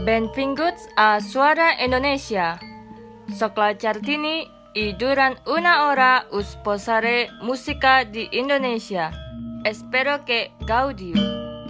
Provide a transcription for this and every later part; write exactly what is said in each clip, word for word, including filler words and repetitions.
Benvinguts a Suara Indonesia. Sokla Cartini i durant una hora us posaré música di Indonesia. Espero que gaudiu.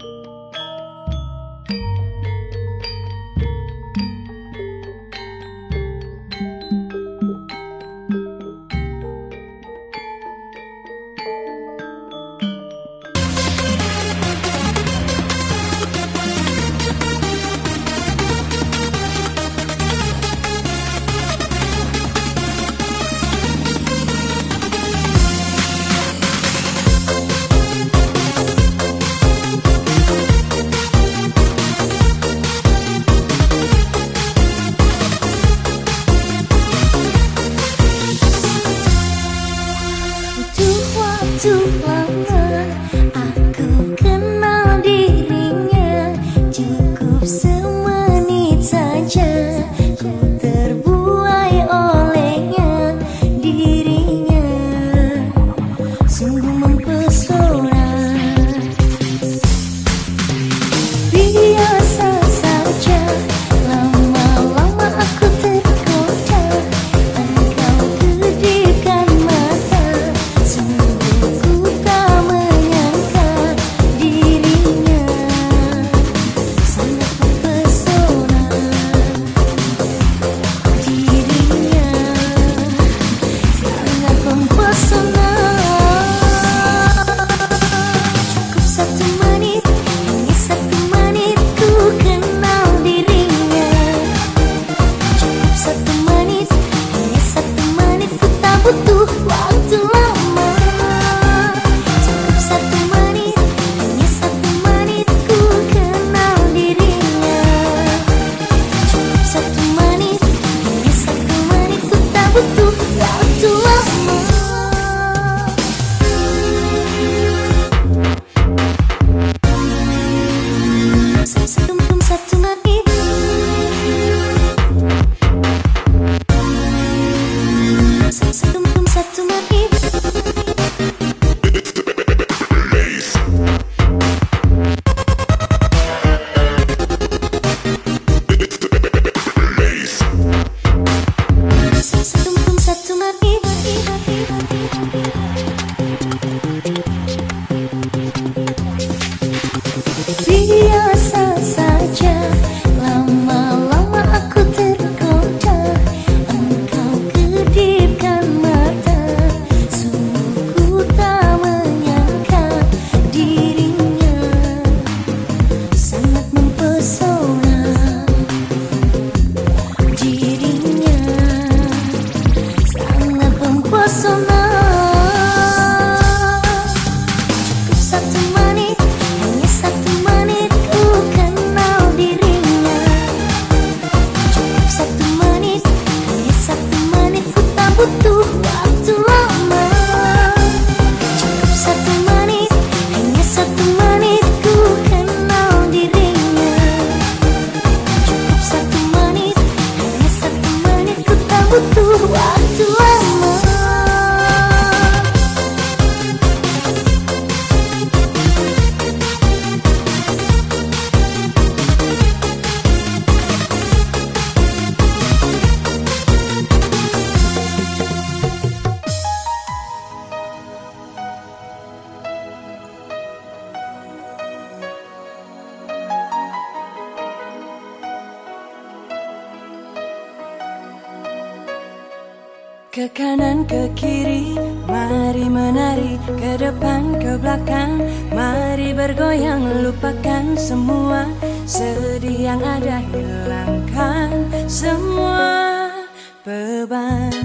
Ke kanan, ke kiri, mari menari. Ke depan, ke belakang, mari bergoyang. Lupakan semua sedih yang ada, hilangkan semua beban.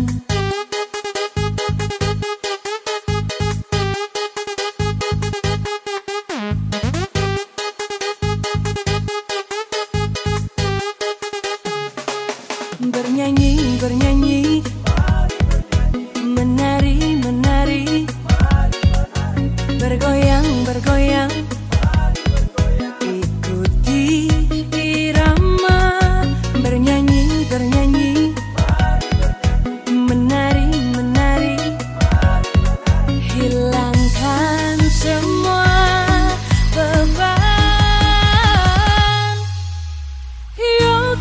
Bernyanyi, bernyanyi, menari, menari, bergoyang, bergoyang, ikuti irama. Bernyanyi, bernyanyi, menari, menari, hilangkan semua beban. Yo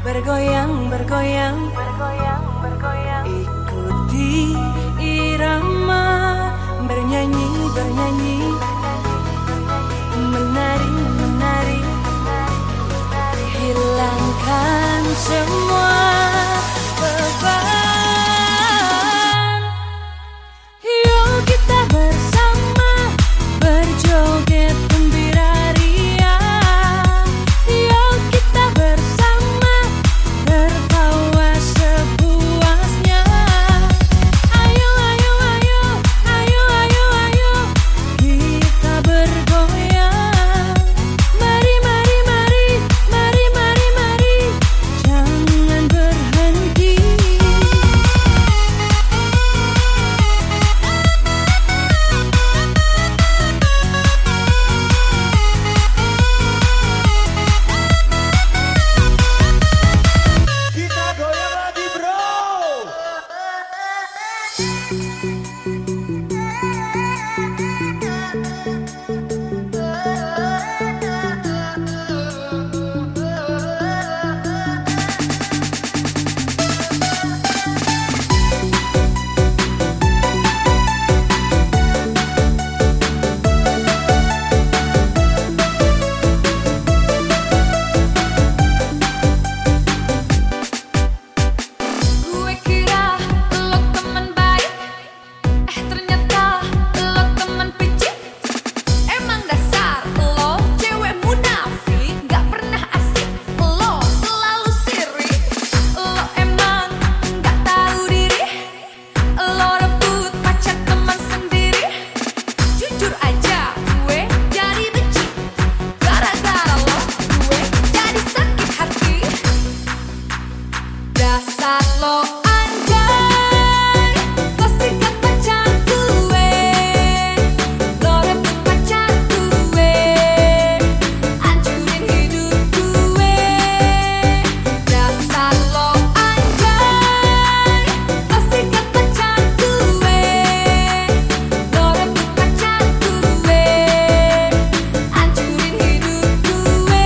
bergoyang, bergoyang, bergoyang, bergoyang. Ikuti irama, bernyanyi, bernyanyi, menari, menari, hilangkan semua beban. Yuk kita bersama berjoget gembira ria. Yuk kita bersama tertawa sepuasnya. Ayo, ayo, ayo, ayo, ayo, ayo, kita bergoyang. Mari, mari, mari, mari, mari, mari, jangan berhenti. Kita goyang lagi bro. Gue kira lo teman baik, eh ternyata lo teman picik. Emang dasar lo cewek munafik, gak pernah asik, lo selalu sirik. Lo emang gak tahu diri, lo rebut pacar teman sendiri. Jujur aja gue jadi benci, gara-gara lo gue jadi sakit hati. Dasar lo anjay, lo sikat pacar gue, lo rebut pacar gue, hancurin hidup gue. Dasar lo anjay, lo sikat pacar gue, lo rebut pacar gue, hancurin hidup gue.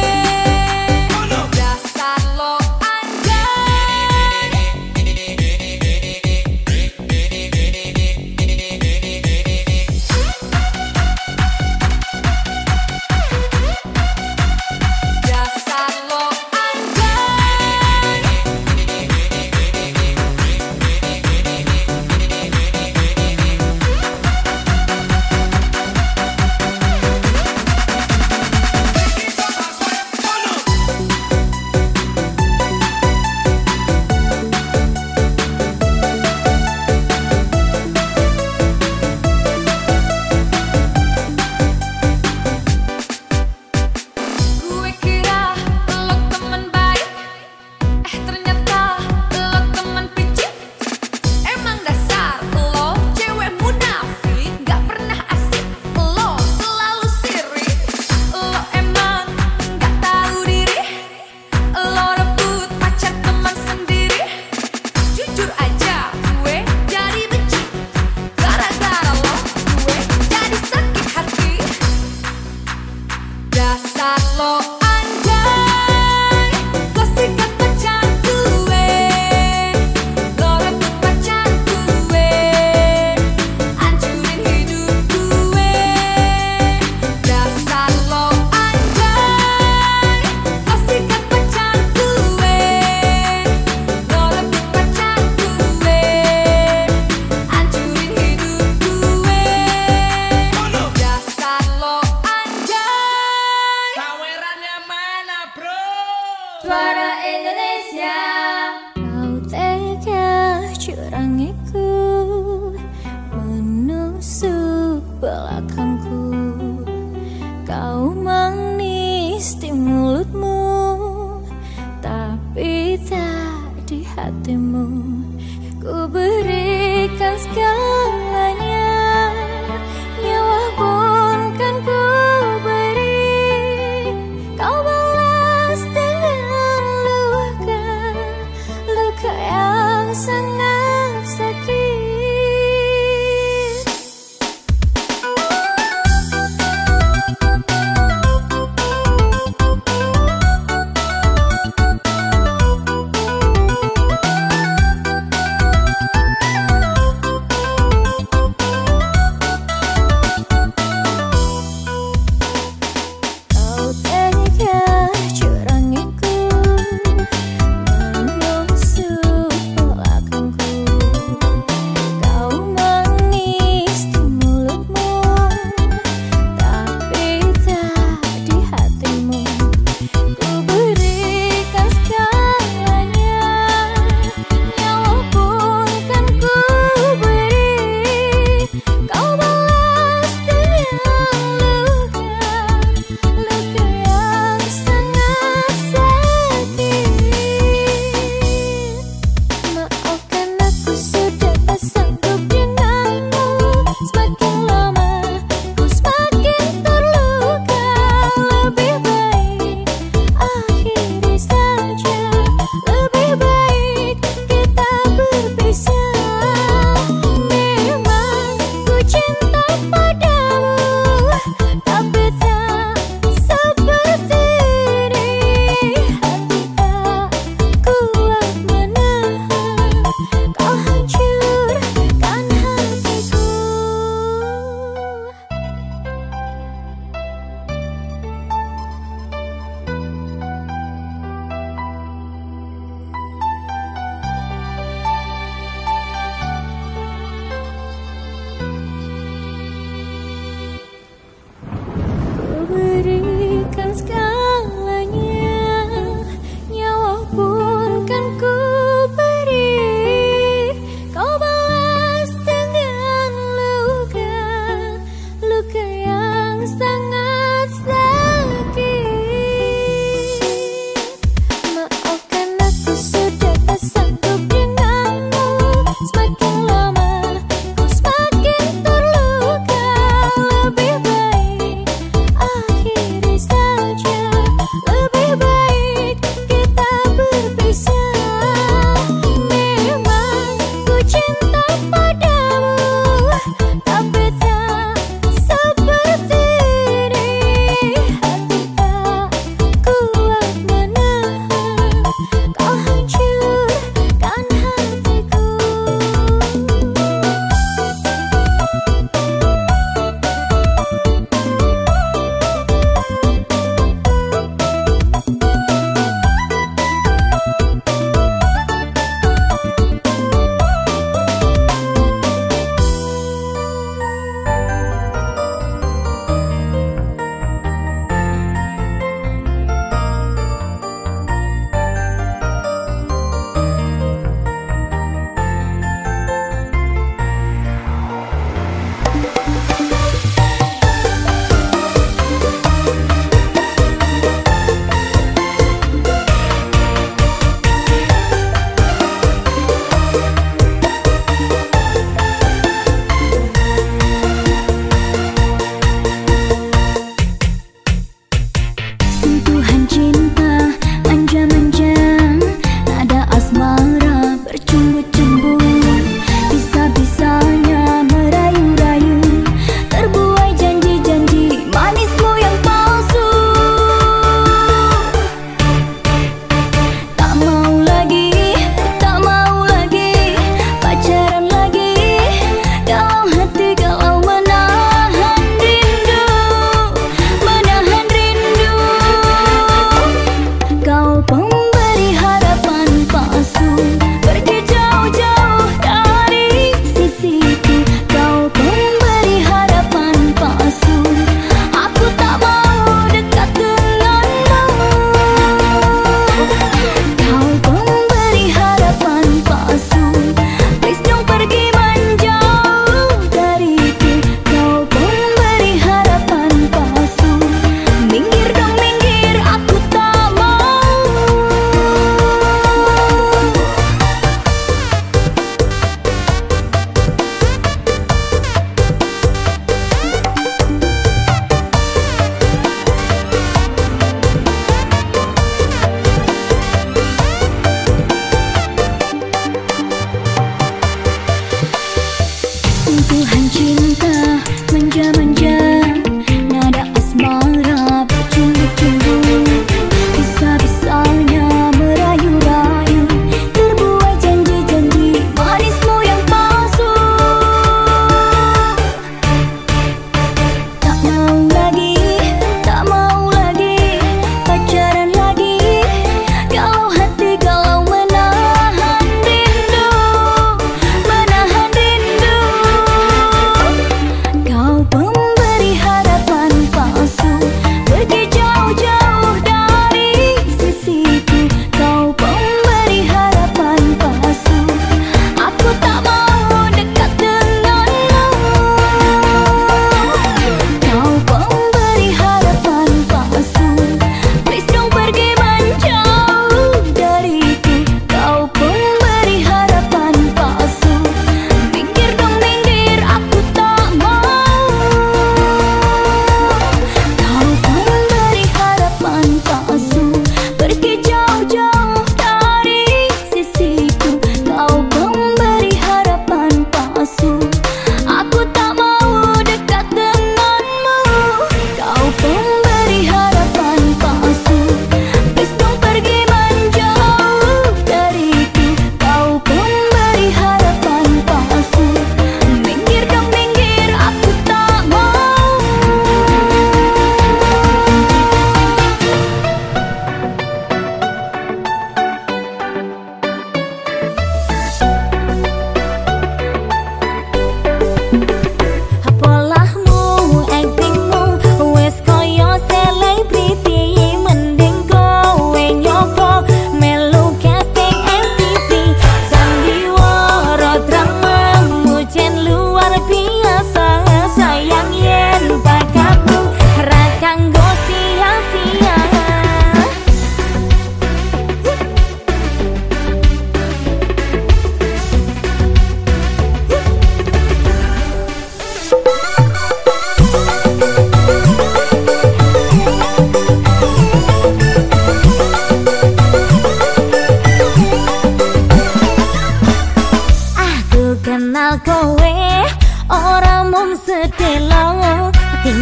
Dasar lo anjay. Dasar lo anjay. Gue kira lo teman baik, eh ternyata lo teman picik. Emang dasar lo cewek munafik, gak pernah asik, lo selalu sirik. Lo emang gak tahu diri, lo rebut pacar teman sendiri. Jujur aja gue jadi benci, gara-gara lo gue jadi sakit hati. Dasar lo anjay, lo sikat pacar gue, lo rebut pacar gue, hancurin hidup gue. Dasar lo anjay, lo sikat pacar gue, lo rebut pacar gue, hancurin hidup gue. Dasar lo anjay. Sawerannya mana bro? Suara Indonesia. Kau tega curangiku, menusuk belakangku. Kau manis di mulutmu, tapi tak di hatimu. Ku berikan segalanya, nyawa pun kan ku beri. Kau balas dengan luka, luka yang sangat sakit.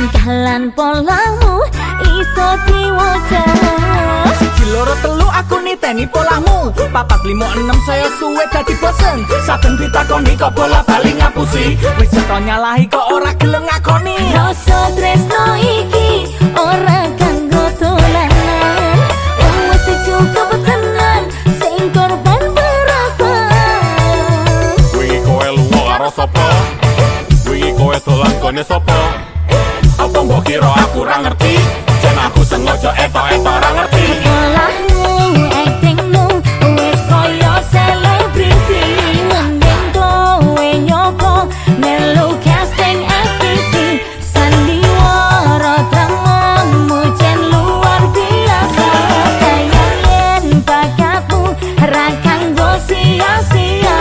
tingkah lan polamu iso diwaca. Siji loro telu aku niteni polahmu, papat limo enam saya suwe dadi bosen. Saben ditakoni kok bola bali ngapusi, wis ceto nyalahi kok ora gelem ngakoni. Rasa tresno iki ora kanggo dolanan, wis cukup tenan sing korban perasaan. Wingi kowe luwih karo sapa? Wingi kowe dolan kene sapa? Apa mbok kira aku ora ngerti? Jen aku sengaja etok-etok ora ngerti. Polahmu, aktingmu wis koyo selebriti, mending kowe nyoba melu casting F T V. Sandiwara dramamu jen luar biasa, sayangin bakatmu ra kanggo sia-sia.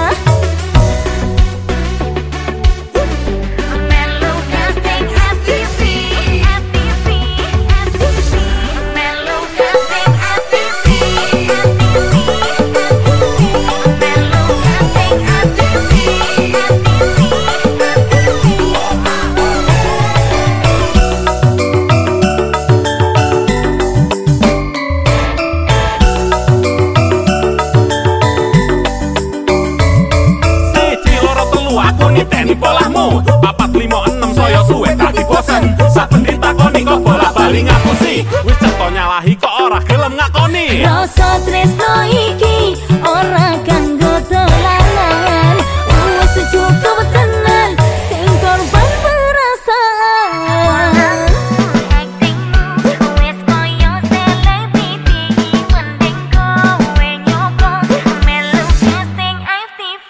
Melu casting F T V, F T V, F T V. Melu casting F T V, F T V, Melu casting F T V, F T V. Siji loro telu aku niteni polahmu, papat limo enam saya suwe dadi bosen. Saben ditakoni kok bola bali ngapusi, wis ceto nyalahi kok ora gelem ngakoni. Rasa tresno iki ora kanggo dolanan, wis cukup tenan sing korban perasaan. Aktingmu wis koyo selebriti, mending kowe nyoba melu casting F T V.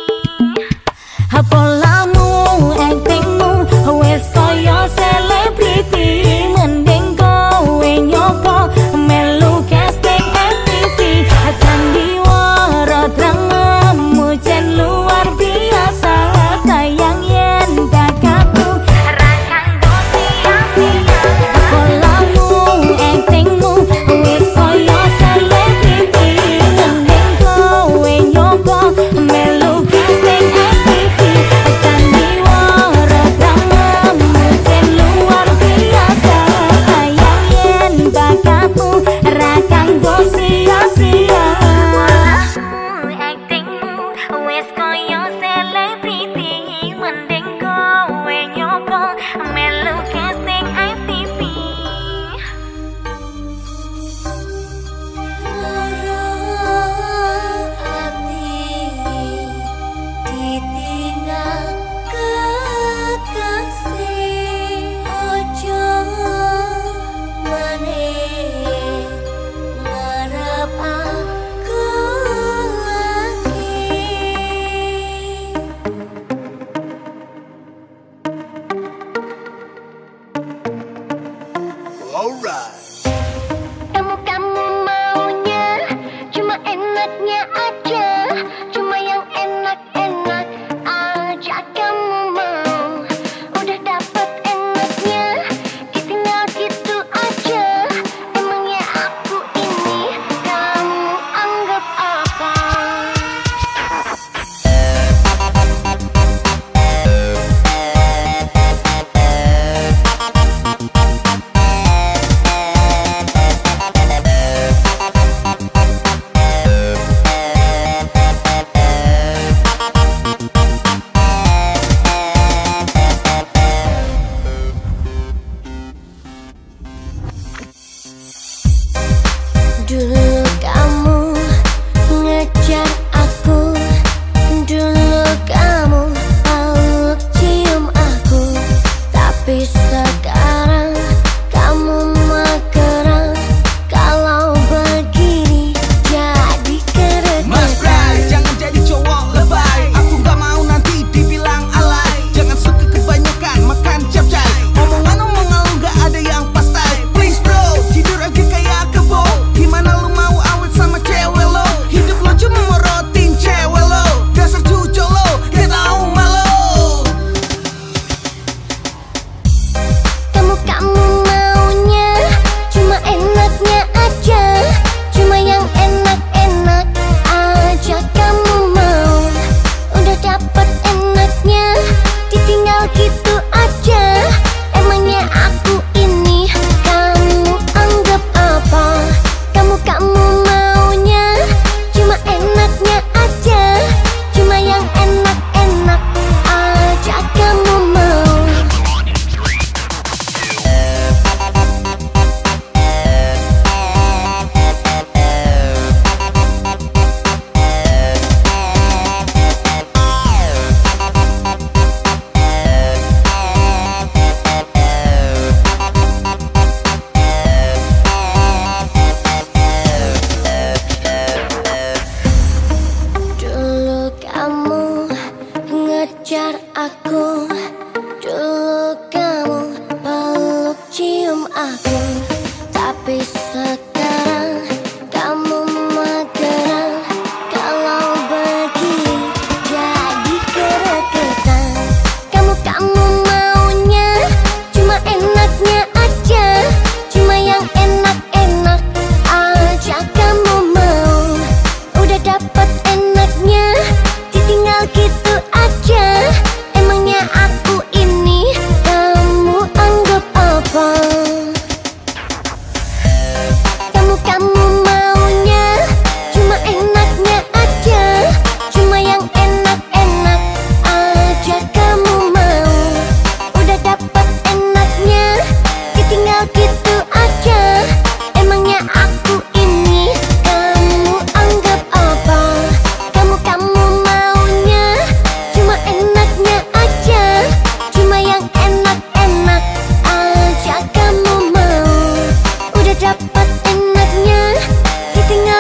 Polamu, aktingmu wis koyo selebriti, mending kowe nyoba melu casting F T V. Sandi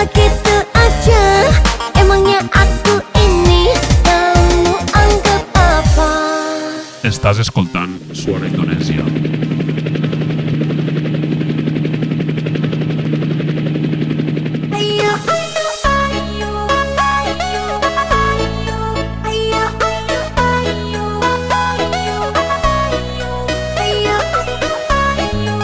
Begitu aja, emangnya aku ini kamu anggap apa? Estàs escoltant Suara Indonèsia. Ayo, ayo, ayo, ayo, ayo, ayo, ayo, ayo, ayo, ayo,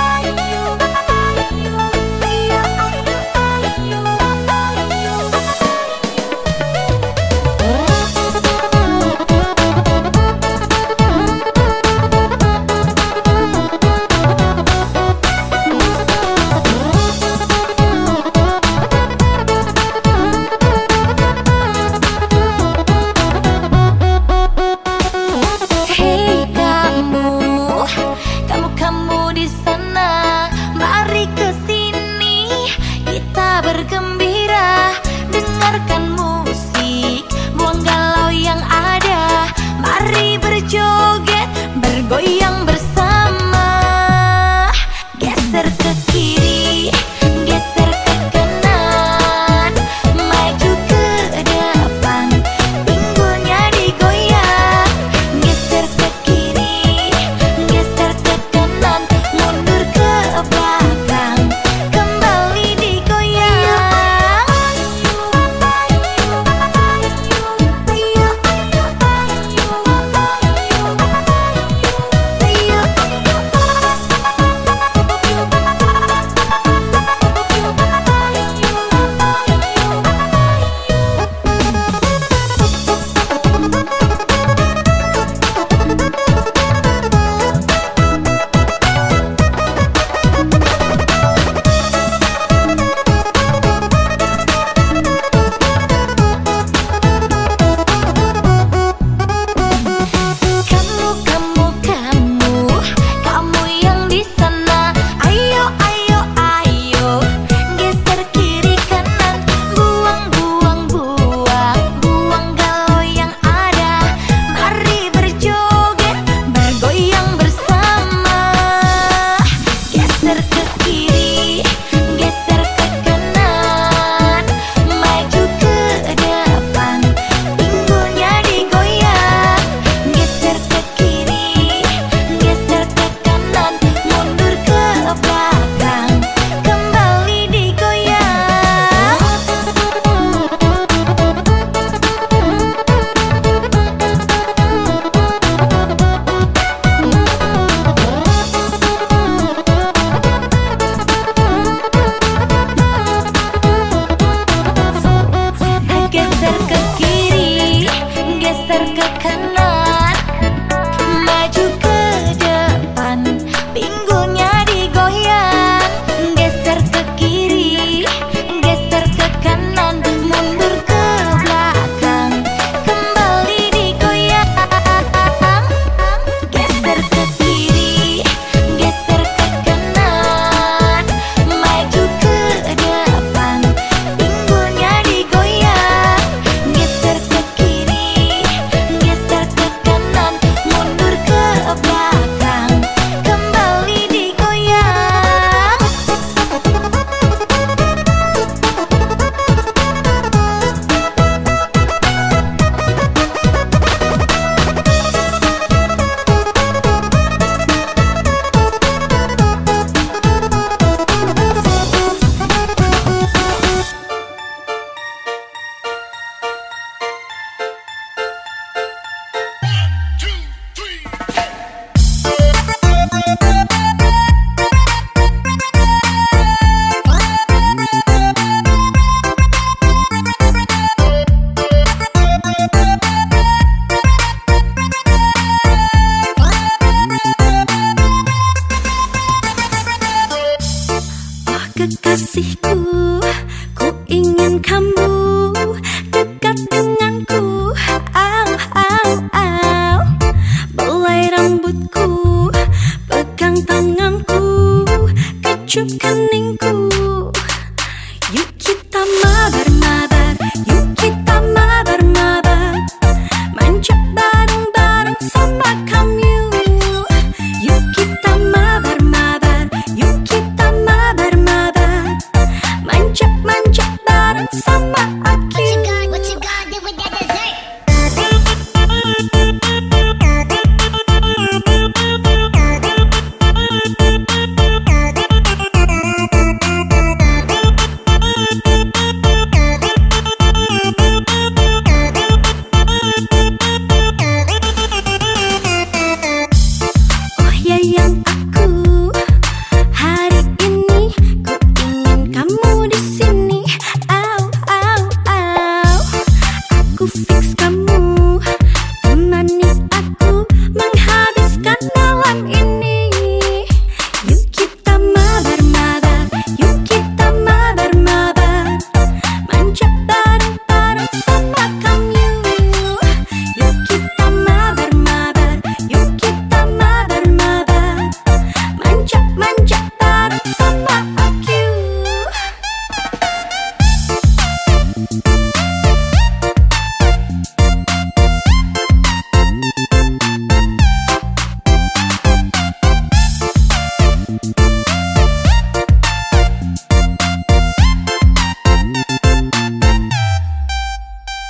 Hei kamu, kamu kamu di sana, mari ke sini kita bergembira, dengarkan musik, buang galau yang ada, mari berjoget, bergoyang bersama, geser ke kiri, geser ke kanan, maju ke depan, pinggulnya digoyang, geser ke kiri, geser ke kanan, mundur ke belakang, kembali digoyang. Ayo, ayo,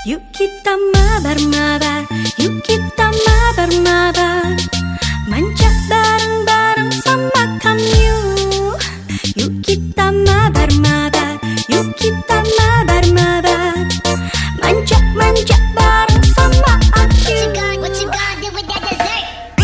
Yuk kita mabar-mabar, yuk kita mabar-mabar, manjat bareng-bareng sama kamu. Yuk kita mabar-mabar, yuk kita mabar-mabar, manjat-manjat bareng sama aku. What you gonna do with that dessert?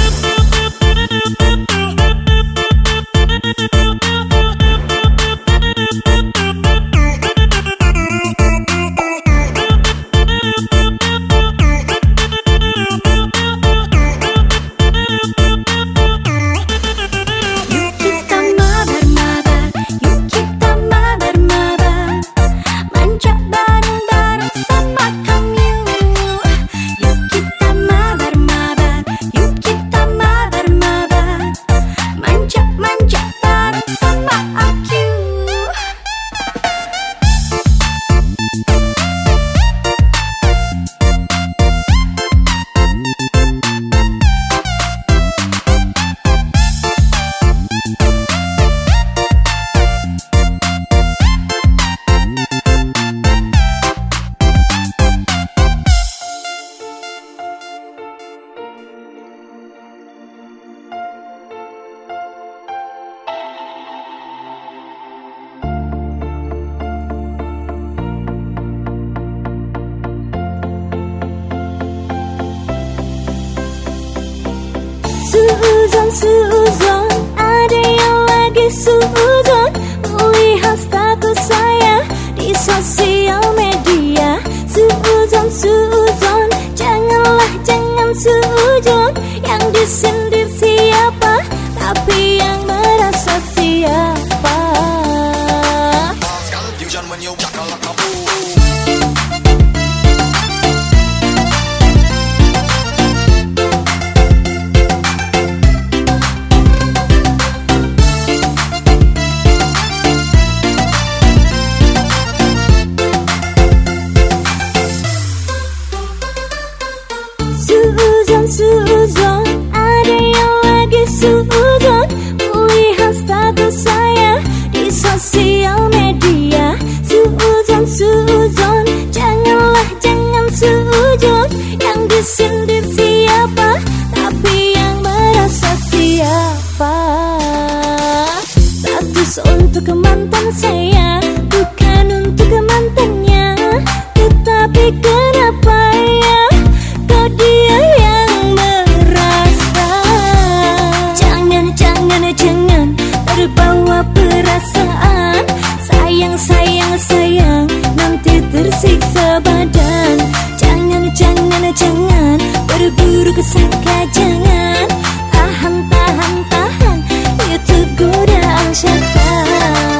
Suuzon, suuzon, ada yang lagi suuzon, melihat status saya di sosial media. Suuzon, suuzon, janganlah jangan suuzon, yang disindir siapa, tapi yang merasa siapa. Suuzon, suuzon, ada yang lagi suuzon, melihat status saya di sosial media. Suuzon, suuzon, janganlah jangan suuzon, yang disindir siapa, tapi yang merasa siapa. Status untuk mantan saya, bukan untuk mantannya, tetapi kenapa ya kau dia yang merasa? Jangan, jangan, jangan terbawa perasaan. Sayang, sayang, sayang, nanti tersiksa badan. Jangan, jangan, jangan berburuk sangka, jangan. Tahan, tahan, tahan, itu godaan syaitan.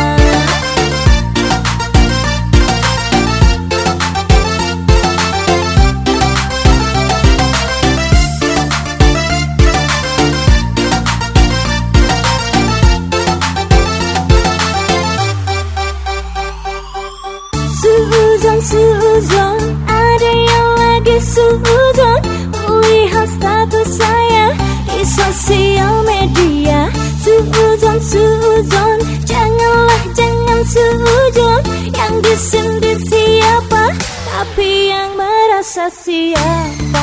Suuzon, suuzon, ada yang lagi suuzon, melihat status saya di sosial media. Suuzon, suuzon, janganlah jangan suuzon, yang disindir siapa, tapi yang merasa siapa.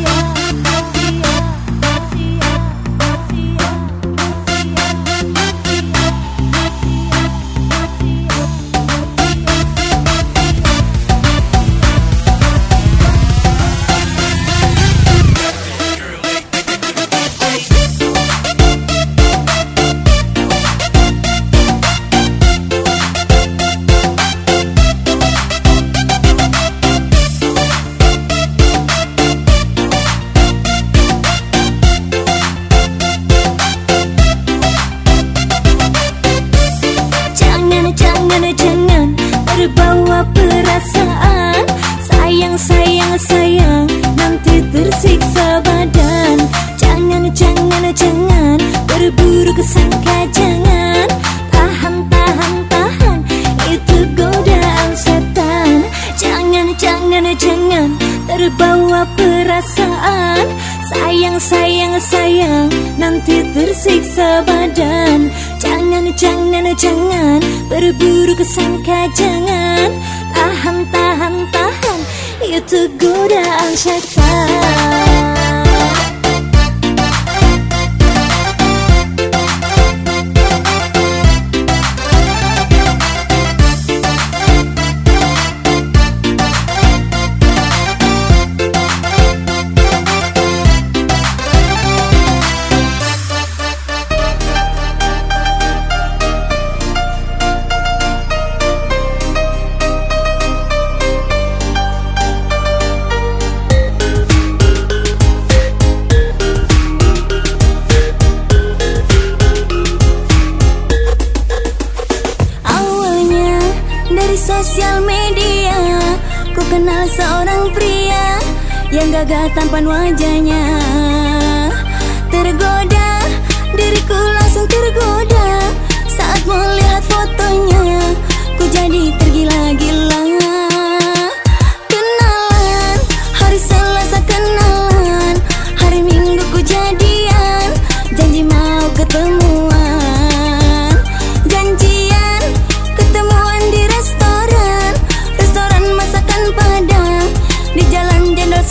Terbawa perasaan. Sayang, sayang, sayang, nanti tersiksa badan. Jangan, jangan, jangan berburuk sangka, jangan. Tahan, tahan, tahan, itu godaan setan. Jangan, jangan, jangan terbawa perasaan. Sayang, sayang, sayang, nanti tersiksa badan. Jangan, jangan, jangan berburuk sangka, jangan. Tahan, tahan, tahan, kutuk godaan syaitan. Sosial media, ku kenal seorang pria yang gagah tampan wajahnya. Tergoda, diriku langsung tergoda saat melihat fotonya. Ku jadi tergila-gila. Kenalan, hari Selasa kenalan, hari Minggu ku jadian, janji mau ketemuan. Janjian ketemuan di restoran, restoran masakan Padang di Jalan Jenderal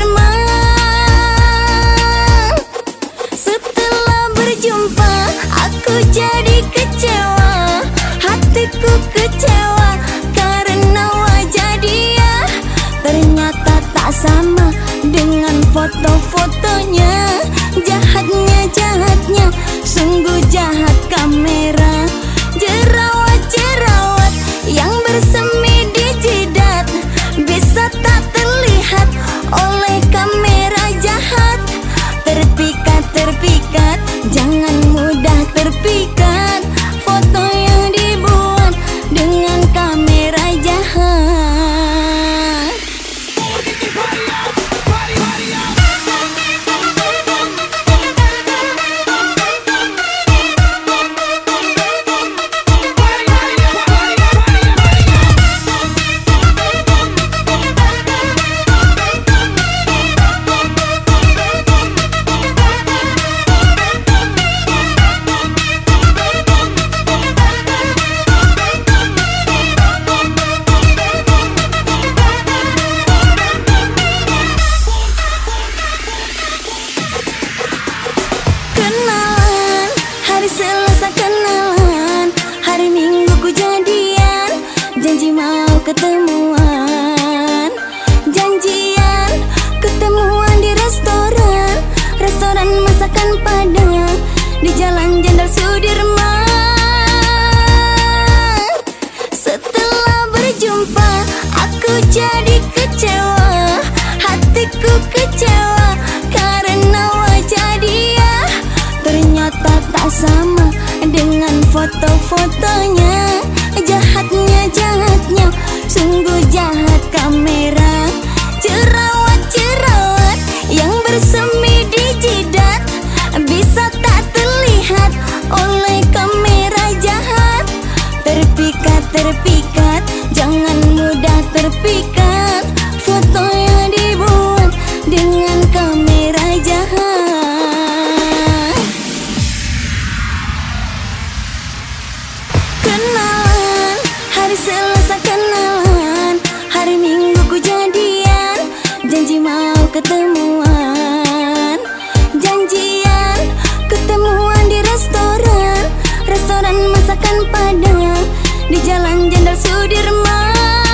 Sudirman. Setelah berjumpa, aku jadi kecewa, hatiku kecewa karena wajah dia ternyata tak sama dengan foto-fotonya. Jahatnya, jahatnya, sungguh jahat kamera. Jerawat-jerawat yang bersemi di jidat bisa tak terlihat oleh kamera jahat. Terpikat, terpikat, jangan mudah terpikat. Foto yang dibuat dengan kamera jahat. Kenalan, hari Selasa kenalan, hari Minggu ku jadian, janji mau ketemuan. Janjian ketemuan di restoran, restoran masakan Padang di Jalan Jenderal Sudirman. Setelah berjumpa, aku jadi kecewa, hatiku kecewa karena wajah dia ternyata tak sama dengan foto-fotonya. Jahatnya, jahatnya, sungguh jahat kamera. Jerawat-jerawat yang bersemi di jidat bisa tak terlihat oleh kamera jahat. Terpikat, terpikat, jangan mudah terpikat. Foto yang dibuat dengan kamera jahat. Kenalan, hari Selasa kenalan, hari Minggu ku jadian, janji mau ketemuan. Janjian ketemuan di restoran, restoran masakan Padang di Jalan Jenderal Sudirman.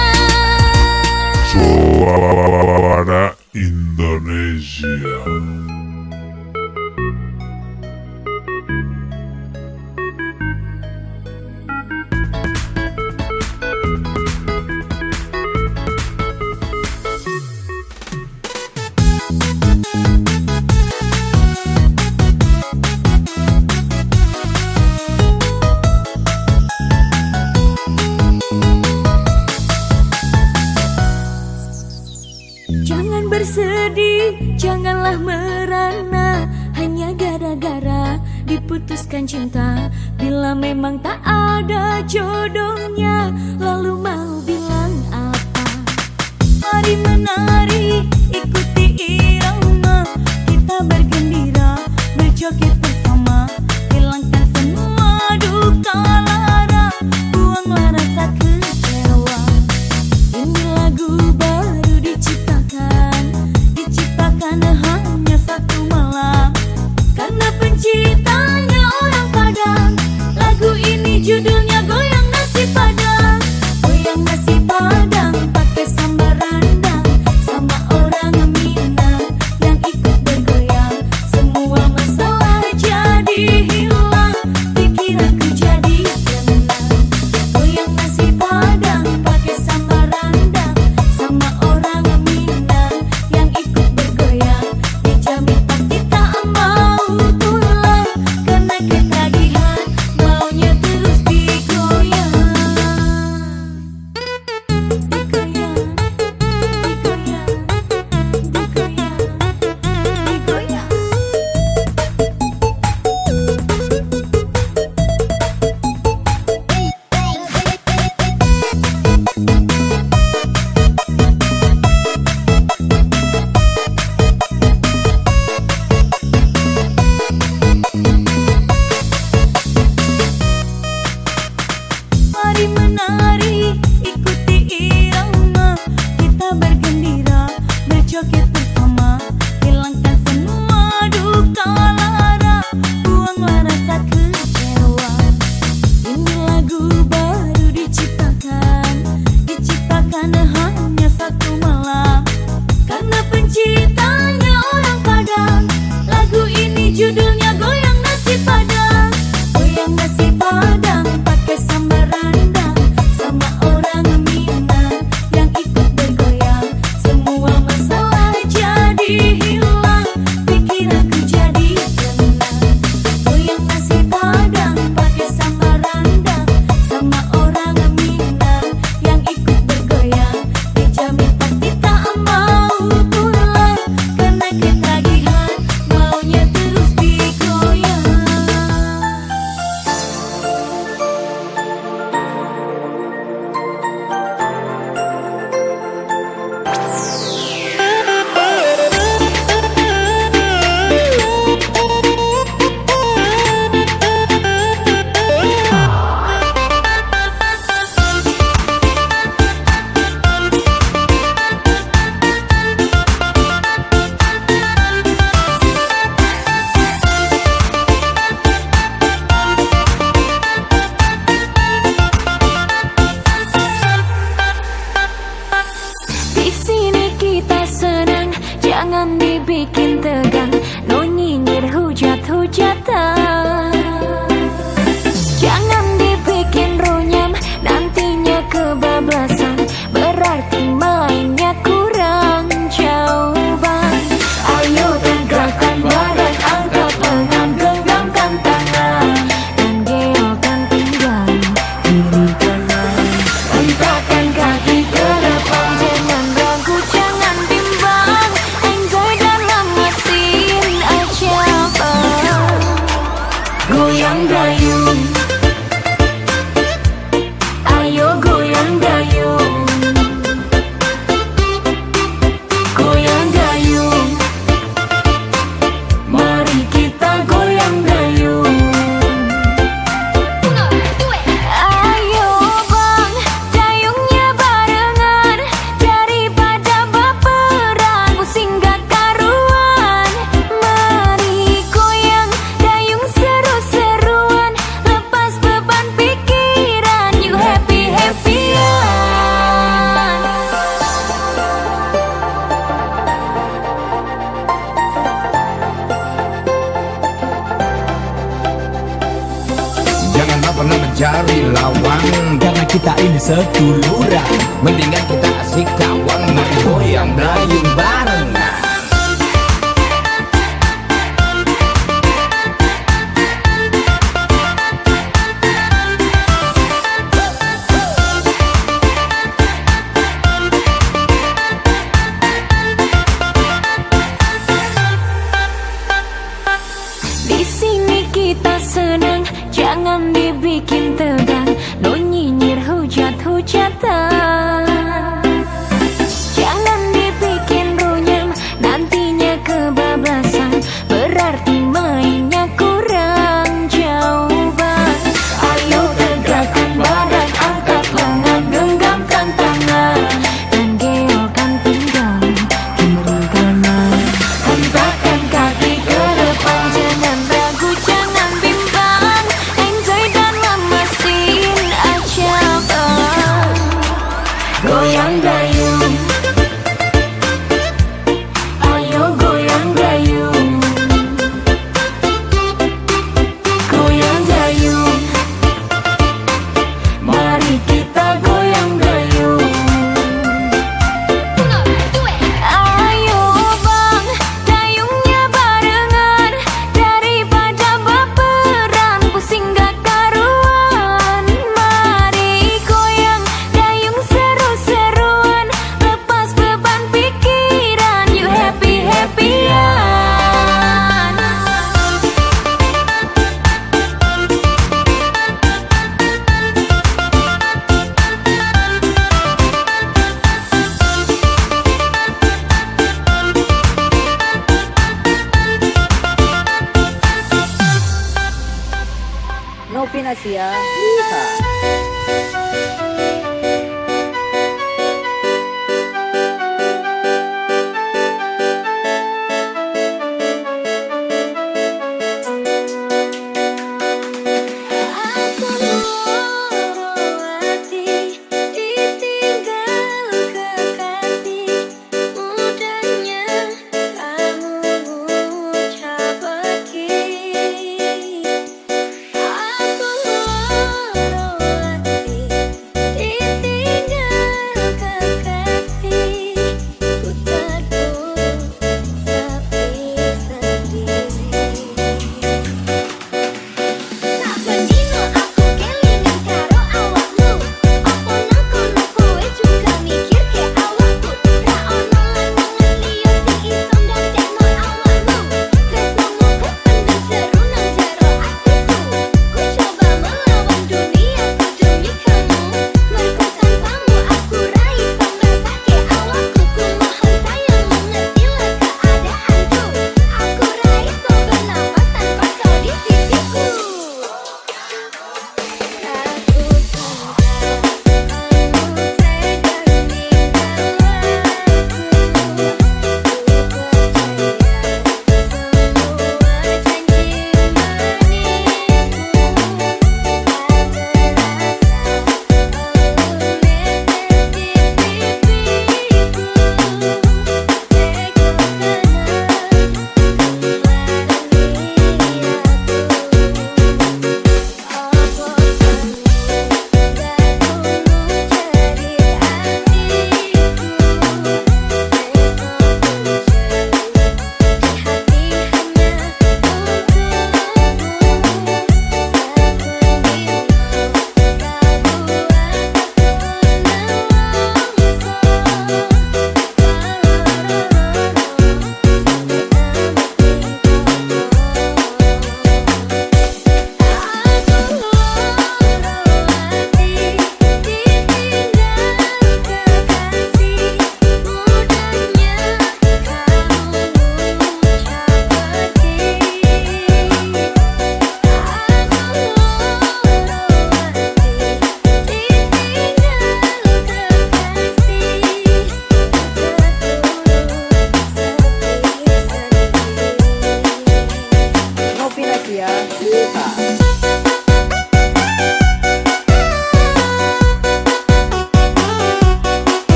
Suara Indonesia. Jangan bersedih, janganlah merana, hanya gara-gara diputuskan cinta. Bila memang tak ada jodohnya, lalu mau bilang apa? Mari menari, ikuti irama, kita bergembira, berjoget bersama, hilangkan semua duka lara, buanglah rasa kecewa. Ini lagu baru diciptakan Karena kita ini seduluran, Mendingan kita asik kawan, mari goyang dayung bareng. Di sini kita senang, jangan dibikin tegang. No nyinyir hujat-hujatan, jangan dibikin runyam, nantinya kebablasan. Berarti mainnya kurang jauhan. Ayo tegakkan badan, angkat lengan, genggamkan tangan, dan geolkan pinggang kiri kanan. Hentakkan kaki ke depan, jangan ragu, jangan bimbang. Enjoy dan lemesin aja bang. Goyang dayung, ayo goyang dayung, goyang dayung, mari kita goyang dayung. Ayo bang, dayungnya barengan, daripada baperan pusing gak karuan. Mari goyang dayung seru-seruan, lepas beban pikiran, you happy-happyan. Novinasia. Aku loro hati, ditinggal kekasih. Mudahnya kamu ucap pergi. Aku loro hati,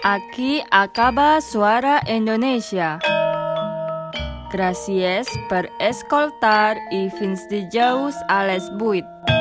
Aquí acaba Suara Indonesia. Gracias por escoltar y fins dijous a les vuit.